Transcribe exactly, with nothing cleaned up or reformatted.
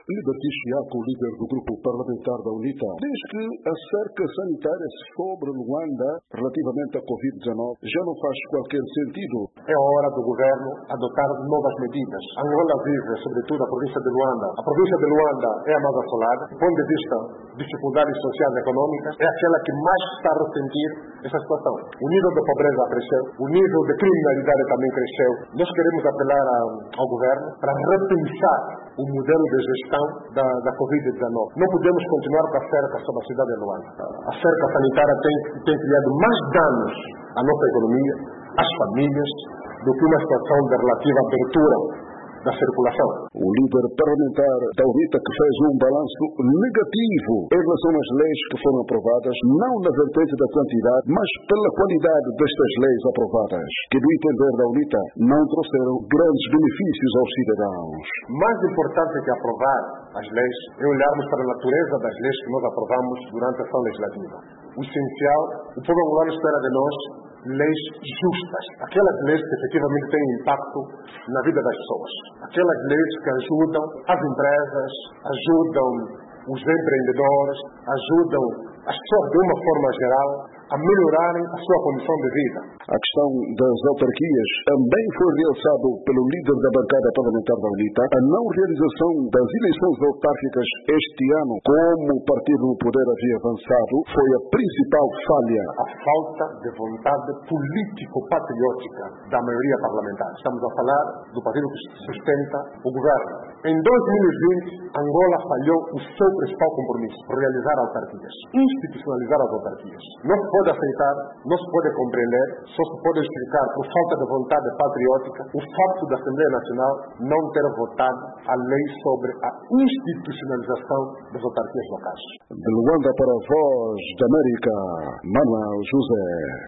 Liberty Chiaco, líder do grupo parlamentar da UNITA, diz que a cerca sanitária sobre Luanda relativamente à covid dezenove já não faz qualquer sentido. É a hora do governo adotar novas medidas. Angola vive, sobretudo, a província de Luanda. A província de Luanda é a mais assolada. Do ponto de vista de dificuldades sociais e econômicas, é aquela que mais está a ressentir essa situação. O nível de pobreza cresceu, o nível de criminalidade também cresceu. Nós queremos apelar a, ao governo para repensar o modelo de gestão da, da covid dezenove. Não podemos continuar com a cerca sobre a cidade de Luanda. A cerca sanitária tem, tem criado mais danos à nossa economia, às famílias, do que uma situação de relativa abertura da circulação. O líder parlamentar da UNITA que fez um balanço negativo em relação às leis que foram aprovadas, não na vertente da quantidade, mas pela qualidade destas leis aprovadas, que no entender da UNITA não trouxeram grandes benefícios aos cidadãos. Mais importante que aprovar as leis é olharmos para a natureza das leis que nós aprovamos durante a ação legislativa. O essencial, o povo angolano espera de nós leis justas, aquelas leis que efetivamente têm impacto na vida das pessoas, aquelas leis que ajudam as empresas, ajudam os empreendedores, ajudam as pessoas de uma forma geral a melhorarem a sua condição de vida. A questão das autarquias também foi realçado pelo líder da bancada parlamentar da UNITA. A não realização das eleições autárquicas este ano, como o partido no poder havia avançado, foi a principal falha. A falta de vontade político-patriótica da maioria parlamentar. Estamos a falar do partido que sustenta o governo. Em dois mil e vinte, Angola falhou o seu principal compromisso, realizar autarquias, institucionalizar as autarquias. Não se pode aceitar, não se pode compreender, só se pode explicar por falta de vontade patriótica o fato da Assembleia Nacional não ter votado a lei sobre a institucionalização das autarquias locais. De Luanda para a Voz da América, Manuel José.